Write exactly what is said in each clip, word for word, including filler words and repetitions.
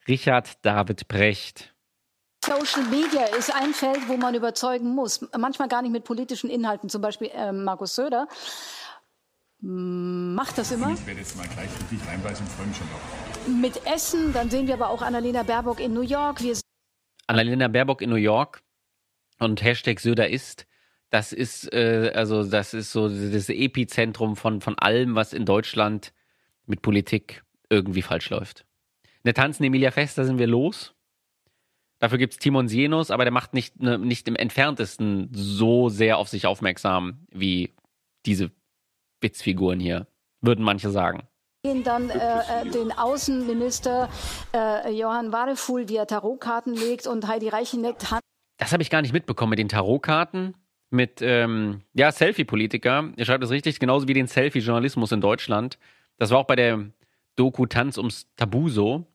Richard David Precht. Social Media ist ein Feld, wo man überzeugen muss. Manchmal gar nicht mit politischen Inhalten. Zum Beispiel äh, Markus Söder macht das immer. Ich werde jetzt mal gleich richtig reinbeißen und freue mich schon drauf. Mit Essen, dann sehen wir aber auch Annalena Baerbock in New York. Wir Annalena Baerbock in New York und Hashtag Söder ist, das ist, äh, also das ist so das Epizentrum von, von allem, was in Deutschland mit Politik irgendwie falsch läuft. Eine tanzende Emilia Fester sind wir los. Dafür gibt es Timon Sienos, aber der macht nicht, ne, nicht im Entferntesten so sehr auf sich aufmerksam wie diese Witzfiguren hier, würden manche sagen. Dann äh, den Außenminister äh, Johann Wadefuhl, wie er Tarotkarten legt, und Heidi Reicheneck. Das habe ich gar nicht mitbekommen mit den Tarotkarten, mit ähm, ja, Selfie-Politiker. Ihr schreibt das richtig, genauso wie den Selfie-Journalismus in Deutschland. Das war auch bei der Doku Tanz ums Tabu so,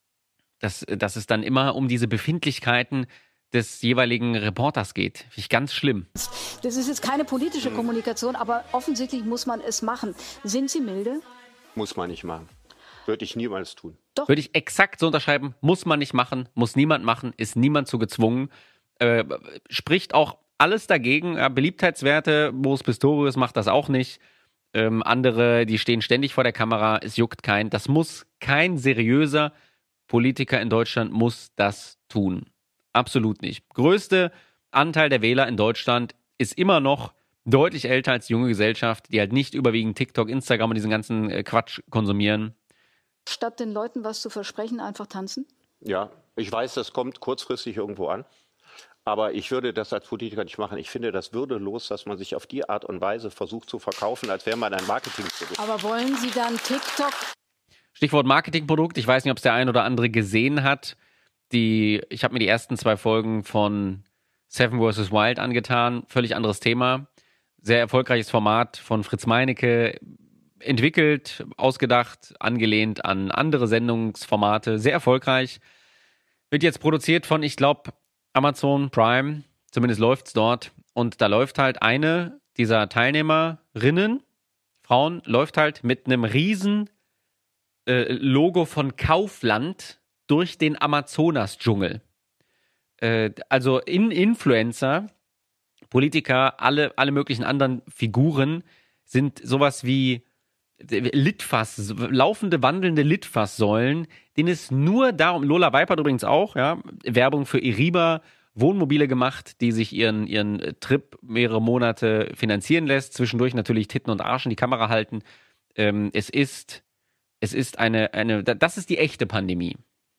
dass, dass es dann immer um diese Befindlichkeiten des jeweiligen Reporters geht. Finde ich ganz schlimm. Das ist jetzt keine politische Kommunikation, aber offensichtlich muss man es machen. Sind Sie milde? Muss man nicht machen. Würde ich niemals tun. Doch. Würde ich exakt so unterschreiben. Muss man nicht machen, muss niemand machen, ist niemand zu gezwungen. Äh, spricht auch alles dagegen. Ja, Beliebtheitswerte, Boris Pistorius macht das auch nicht. Ähm, andere, die stehen ständig vor der Kamera, es juckt keinen. Das muss kein seriöser Politiker in Deutschland muss das tun. Absolut nicht. Größte Anteil der Wähler in Deutschland ist immer noch deutlich älter als die junge Gesellschaft, die halt nicht überwiegend TikTok, Instagram und diesen ganzen äh, Quatsch konsumieren. Statt den Leuten was zu versprechen, einfach tanzen? Ja, ich weiß, das kommt kurzfristig irgendwo an. Aber ich würde das als Politiker nicht machen. Ich finde das würdelos, dass man sich auf die Art und Weise versucht zu verkaufen, als wäre man ein Marketingprodukt. Aber wollen Sie dann TikTok? Stichwort Marketingprodukt. Ich weiß nicht, ob es der ein oder andere gesehen hat. Die, ich habe mir die ersten zwei Folgen von Seven versus. Wild angetan. Völlig anderes Thema. Sehr erfolgreiches Format von Fritz Meinecke. Entwickelt, ausgedacht, angelehnt an andere Sendungsformate. Sehr erfolgreich. Wird jetzt produziert von, ich glaube, Amazon Prime. Zumindest läuft's dort. Und da läuft halt eine dieser Teilnehmerinnen, Frauen, läuft halt mit einem riesen äh, Logo von Kaufland durch den Amazonas-Dschungel. Äh, also in Influencer, Politiker, alle, alle möglichen anderen Figuren sind sowas wie Litfass, laufende, wandelnde Litfaßsäulen, denen es nur darum, Lola Weipert übrigens auch, ja, Werbung für Iriba, Wohnmobile gemacht, die sich ihren, ihren Trip mehrere Monate finanzieren lässt, zwischendurch natürlich Titten und Arsch in die Kamera halten. Ähm, es ist, es ist eine, eine, das ist die echte Pandemie.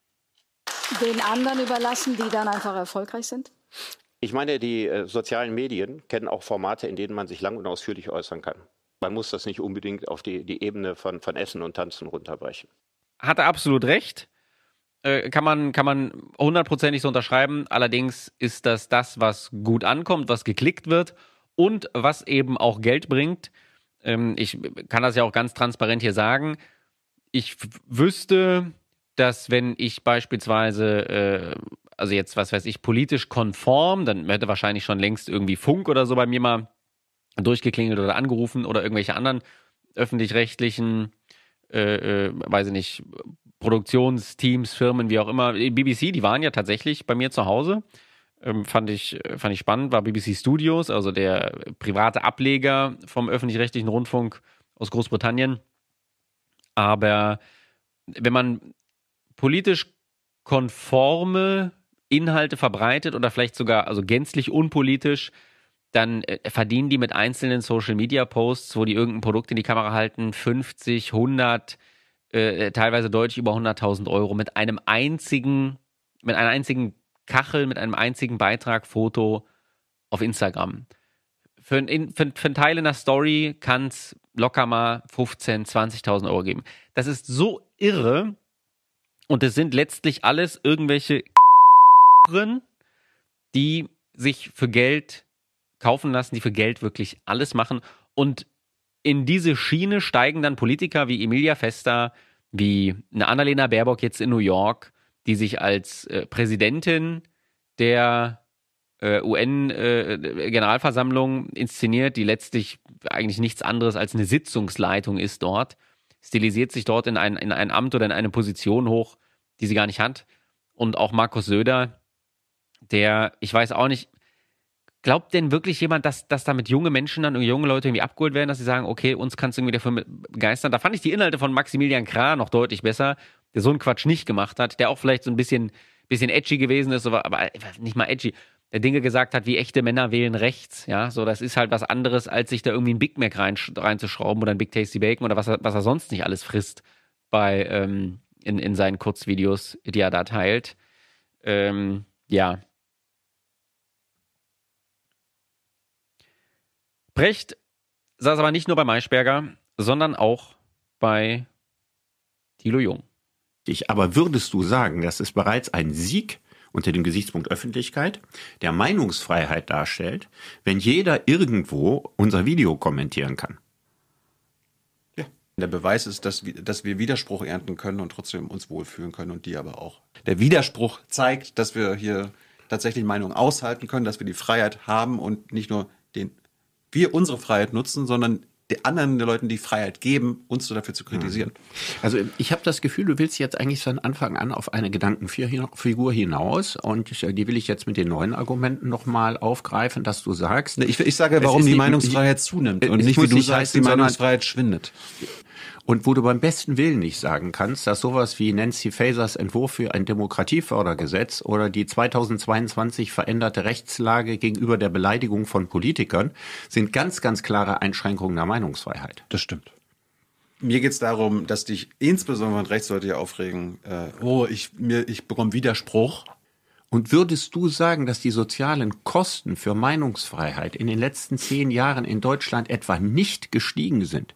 Den anderen überlassen, die dann einfach erfolgreich sind? Ich meine, die äh, sozialen Medien kennen auch Formate, in denen man sich lang und ausführlich äußern kann. Man muss das nicht unbedingt auf die, die Ebene von, von Essen und Tanzen runterbrechen. Hat er absolut recht. Äh, kann man, kann man hundertprozentig so unterschreiben. Allerdings ist das das, was gut ankommt, was geklickt wird und was eben auch Geld bringt. Ähm, ich kann das ja auch ganz transparent hier sagen. Ich f- wüsste, dass wenn ich beispielsweise, äh, also jetzt, was weiß ich, politisch konform, dann hätte wahrscheinlich schon längst irgendwie Funk oder so bei mir mal durchgeklingelt oder angerufen oder irgendwelche anderen öffentlich-rechtlichen, äh, äh, weiß ich nicht, Produktionsteams, Firmen, wie auch immer. B B C, die waren ja tatsächlich bei mir zu Hause. Ähm, fand ich, fand ich spannend, war B B C Studios, also der private Ableger vom öffentlich-rechtlichen Rundfunk aus Großbritannien. Aber wenn man politisch konforme Inhalte verbreitet oder vielleicht sogar also gänzlich unpolitisch, dann äh, verdienen die mit einzelnen Social-Media-Posts, wo die irgendein Produkt in die Kamera halten, fünfzig, hundert, äh, teilweise deutlich über hunderttausend Euro mit einem einzigen, mit einer einzigen Kachel, mit einem einzigen Beitrag, Foto auf Instagram. Für, ein- für, für einen Teil in der Story kann es locker mal fünfzehntausend, zwanzigtausend Euro geben. Das ist so irre und es sind letztlich alles irgendwelche die sich für Geld kaufen lassen, die für Geld wirklich alles machen. Und in diese Schiene steigen dann Politiker wie Emilia Fester, wie eine Annalena Baerbock jetzt in New York, die sich als äh, Präsidentin der äh, U N-Generalversammlung äh, inszeniert, die letztlich eigentlich nichts anderes als eine Sitzungsleitung ist dort, stilisiert sich dort in ein, in ein Amt oder in eine Position hoch, die sie gar nicht hat. Und auch Markus Söder, der, ich weiß auch nicht, glaubt denn wirklich jemand, dass, dass damit junge Menschen dann, junge Leute irgendwie abgeholt werden, dass sie sagen, okay, uns kannst du irgendwie dafür begeistern? Da fand ich die Inhalte von Maximilian Krah noch deutlich besser, der so einen Quatsch nicht gemacht hat, der auch vielleicht so ein bisschen, bisschen edgy gewesen ist, aber nicht mal edgy, der Dinge gesagt hat, wie echte Männer wählen rechts, ja, so, das ist halt was anderes, als sich da irgendwie ein Big Mac rein, reinzuschrauben oder ein Big Tasty Bacon oder was er, was er sonst nicht alles frisst bei, ähm, in, in seinen Kurzvideos, die er da teilt. Ähm, ja. Brecht saß aber nicht nur bei Maischberger, sondern auch bei Thilo Jung. Aber würdest du sagen, dass es bereits ein Sieg unter dem Gesichtspunkt Öffentlichkeit der Meinungsfreiheit darstellt, wenn jeder irgendwo unser Video kommentieren kann? Ja. Der Beweis ist, dass wir, dass wir Widerspruch ernten können und trotzdem uns wohlfühlen können und die aber auch. Der Widerspruch zeigt, dass wir hier tatsächlich Meinungen aushalten können, dass wir die Freiheit haben und nicht nur den wir unsere Freiheit nutzen, sondern den anderen den Leuten die Freiheit geben, uns so dafür zu kritisieren. Also ich habe das Gefühl, du willst jetzt eigentlich von Anfang an auf eine Gedankenfigur hinaus und die will ich jetzt mit den neuen Argumenten nochmal aufgreifen, dass du sagst... Ich, ich sage, warum die Meinungsfreiheit zunimmt und nicht, wie du sagst, die Meinungsfreiheit schwindet. Und wo du beim besten Willen nicht sagen kannst, dass sowas wie Nancy Fasers Entwurf für ein Demokratiefördergesetz oder die zweitausendzweiundzwanzig veränderte Rechtslage gegenüber der Beleidigung von Politikern sind ganz, ganz klare Einschränkungen der Meinungsfreiheit. Das stimmt. Mir geht es darum, dass dich insbesondere von Rechtsleute hier aufregen, äh, oh, ich, mir, ich bekomme Widerspruch. Und würdest du sagen, dass die sozialen Kosten für Meinungsfreiheit in den letzten zehn Jahren in Deutschland etwa nicht gestiegen sind?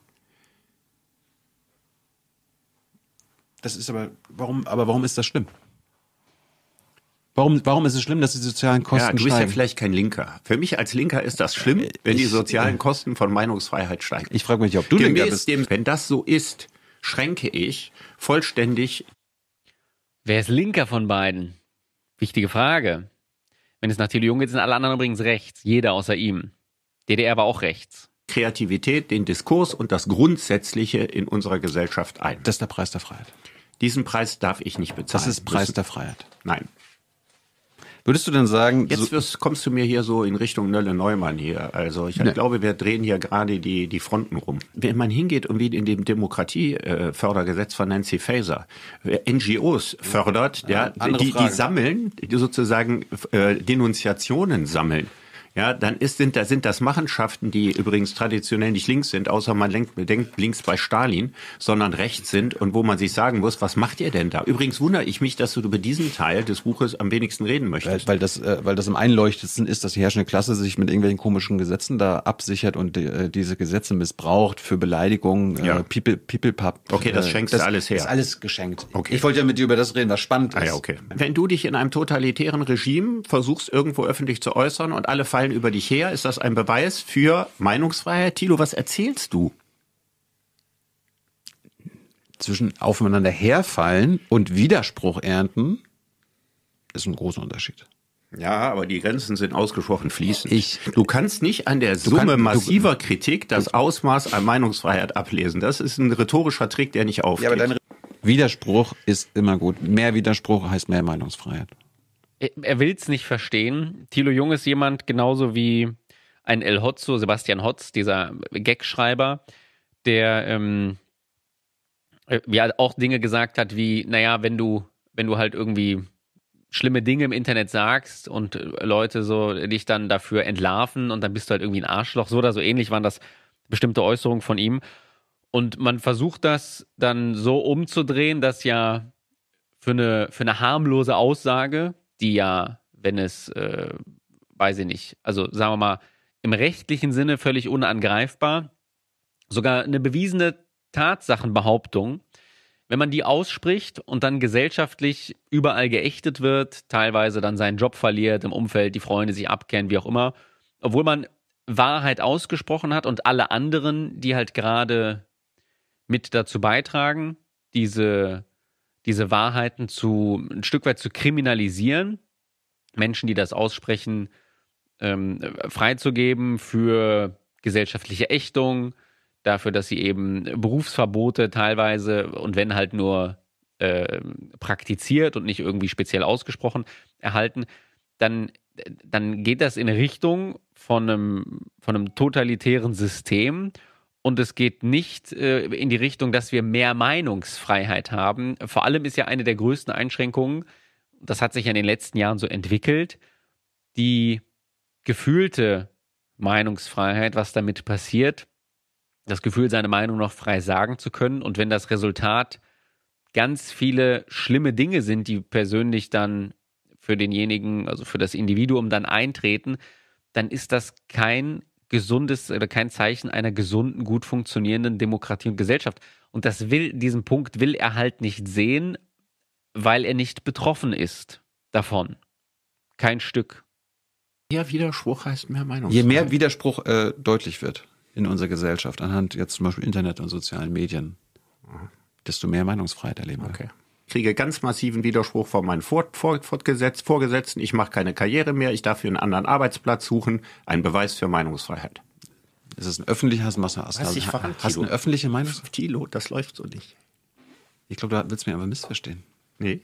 Das ist aber, warum, aber warum ist das schlimm? Warum, warum ist es schlimm, dass die sozialen Kosten steigen? Ja, du bist ja vielleicht kein Linker. Für mich als Linker ist das schlimm, wenn die sozialen Kosten von Meinungsfreiheit steigen. Ich frage mich, ob du Linker bist. Dem, wenn das so ist, schränke ich vollständig. Wer ist Linker von beiden? Wichtige Frage. Wenn es nach Thilo Jung geht, sind alle anderen übrigens rechts. Jeder außer ihm. D D R war auch rechts. Kreativität, den Diskurs und das Grundsätzliche in unserer Gesellschaft ein. Das ist der Preis der Freiheit. Diesen Preis darf ich nicht bezahlen. Das ist Preis der Freiheit. Nein. Würdest du denn sagen... Jetzt wirst, kommst du mir hier so in Richtung Nölle-Neumann hier. Also ich ne. glaube, wir drehen hier gerade die, die Fronten rum. Wenn man hingeht und wie in dem Demokratiefördergesetz von Nancy Faeser N G Os fördert, ja, ja die, die sammeln, die sozusagen äh, Denunziationen sammeln. Ja, dann ist, sind, da sind das Machenschaften, die übrigens traditionell nicht links sind, außer man denkt, denkt links bei Stalin, sondern rechts sind und wo man sich sagen muss, was macht ihr denn da? Übrigens wundere ich mich, dass du über diesen Teil des Buches am wenigsten reden möchtest. Weil, weil, das, äh, weil das am einleuchtendsten ist, dass die herrschende Klasse sich mit irgendwelchen komischen Gesetzen da absichert und äh, diese Gesetze missbraucht für Beleidigungen, äh, ja. People, People Pub. Okay, das schenkst das, du alles her. Das ist alles geschenkt. Okay. Ich wollte ja mit dir über das reden, was spannend ist. Ah, ja, okay. Wenn du dich in einem totalitären Regime versuchst, irgendwo öffentlich zu äußern und alle fallen über dich her, ist das ein Beweis für Meinungsfreiheit? Thilo, was erzählst du? Zwischen aufeinander herfallen und Widerspruch ernten ist ein großer Unterschied. Ja, aber die Grenzen sind ausgesprochen fließend. Ich, du kannst nicht an der Summe kann, massiver du, Kritik das Ausmaß an Meinungsfreiheit ablesen. Das ist ein rhetorischer Trick, der nicht aufgeht. Ja, aber dein Widerspruch ist immer gut. Mehr Widerspruch heißt mehr Meinungsfreiheit. Er, er will es nicht verstehen. Thilo Jung ist jemand genauso wie ein El Hotzo, Sebastian Hotz, dieser Gagschreiber, der ähm, ja auch Dinge gesagt hat wie, naja, wenn du, wenn du halt irgendwie schlimme Dinge im Internet sagst und Leute so dich dann dafür entlarven und dann bist du halt irgendwie ein Arschloch, so oder so ähnlich waren das bestimmte Äußerungen von ihm. Und man versucht das dann so umzudrehen, dass ja für eine, für eine harmlose Aussage, die ja, wenn es, äh, weiß ich nicht, also sagen wir mal, im rechtlichen Sinne völlig unangreifbar, sogar eine bewiesene Tatsachenbehauptung, wenn man die ausspricht und dann gesellschaftlich überall geächtet wird, teilweise dann seinen Job verliert, im Umfeld die Freunde sich abkennen, wie auch immer, obwohl man Wahrheit ausgesprochen hat und alle anderen, die halt gerade mit dazu beitragen, diese, diese Wahrheiten zu ein Stück weit zu kriminalisieren, Menschen, die das aussprechen, ähm, freizugeben für gesellschaftliche Ächtung, dafür, dass sie eben Berufsverbote teilweise und wenn halt nur äh, praktiziert und nicht irgendwie speziell ausgesprochen erhalten, dann, dann geht das in Richtung von einem, von einem totalitären System und es geht nicht äh, in die Richtung, dass wir mehr Meinungsfreiheit haben. Vor allem ist ja eine der größten Einschränkungen, das hat sich ja in den letzten Jahren so entwickelt, die gefühlte Meinungsfreiheit, was damit passiert, das Gefühl, seine Meinung noch frei sagen zu können. Und wenn das Resultat ganz viele schlimme Dinge sind, die persönlich dann für denjenigen, also für das Individuum dann eintreten, dann ist das kein gesundes oder kein Zeichen einer gesunden, gut funktionierenden Demokratie und Gesellschaft. Und das will, diesen Punkt will er halt nicht sehen, weil er nicht betroffen ist davon. Kein Stück. Mehr Widerspruch heißt mehr Meinungsfreiheit. Je mehr Widerspruch äh, deutlich wird in unserer Gesellschaft, anhand jetzt zum Beispiel Internet und sozialen Medien, desto mehr Meinungsfreiheit erleben wir. Okay. Ich kriege ganz massiven Widerspruch von meinen Fort, Fort, Fortgesetz, Vorgesetzten. Ich mache keine Karriere mehr, ich darf für einen anderen Arbeitsplatz suchen. Ein Beweis für Meinungsfreiheit. Ist es ein öffentlicher, hast, hast, hast, Was ich verrate, hast du eine öffentliche Meinung? Thilo, das läuft so nicht. Ich glaube, du willst mich aber missverstehen. Nee.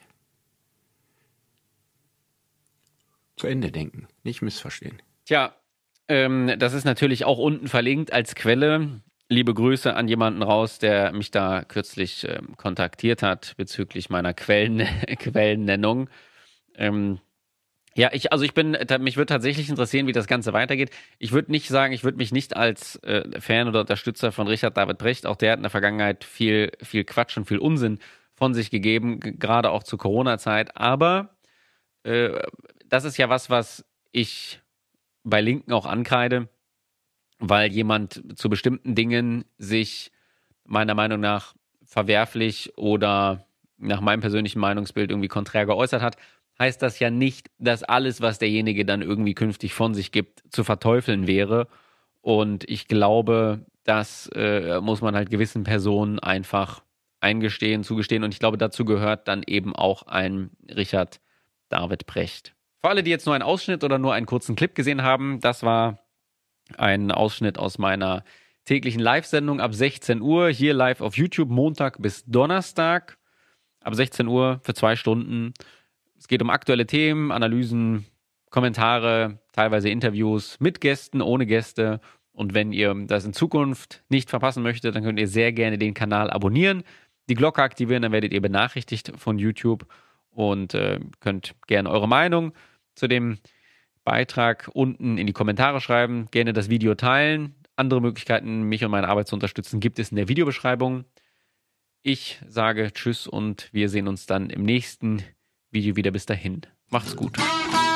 Zu Ende denken, nicht missverstehen. Tja, ähm, das ist natürlich auch unten verlinkt als Quelle. Liebe Grüße an jemanden raus, der mich da kürzlich ähm, kontaktiert hat bezüglich meiner Quellen, Quellennennung. Ähm, ja, ich, also ich bin, mich würde tatsächlich interessieren, wie das Ganze weitergeht. Ich würde nicht sagen, ich würde mich nicht als äh, Fan oder Unterstützer von Richard David Precht, auch der hat in der Vergangenheit viel, viel Quatsch und viel Unsinn von sich gegeben, g- gerade auch zur Corona-Zeit. Aber äh, das ist ja was, was ich bei Linken auch ankreide, weil jemand zu bestimmten Dingen sich meiner Meinung nach verwerflich oder nach meinem persönlichen Meinungsbild irgendwie konträr geäußert hat, heißt das ja nicht, dass alles, was derjenige dann irgendwie künftig von sich gibt, zu verteufeln wäre. Und ich glaube, das äh, muss man halt gewissen Personen einfach eingestehen, zugestehen. Und ich glaube, dazu gehört dann eben auch ein Richard David Precht. Für alle, die jetzt nur einen Ausschnitt oder nur einen kurzen Clip gesehen haben, das war ein Ausschnitt aus meiner täglichen Live-Sendung ab sechzehn Uhr, hier live auf YouTube, Montag bis Donnerstag, ab sechzehn Uhr für zwei Stunden. Es geht um aktuelle Themen, Analysen, Kommentare, teilweise Interviews mit Gästen, ohne Gäste. Und wenn ihr das in Zukunft nicht verpassen möchtet, dann könnt ihr sehr gerne den Kanal abonnieren, die Glocke aktivieren, dann werdet ihr benachrichtigt von YouTube und äh, könnt gerne eure Meinung zu dem Beitrag unten in die Kommentare schreiben, gerne das Video teilen. Andere Möglichkeiten, mich und meine Arbeit zu unterstützen, gibt es in der Videobeschreibung. Ich sage Tschüss und wir sehen uns dann im nächsten Video wieder. Bis dahin. Macht's gut.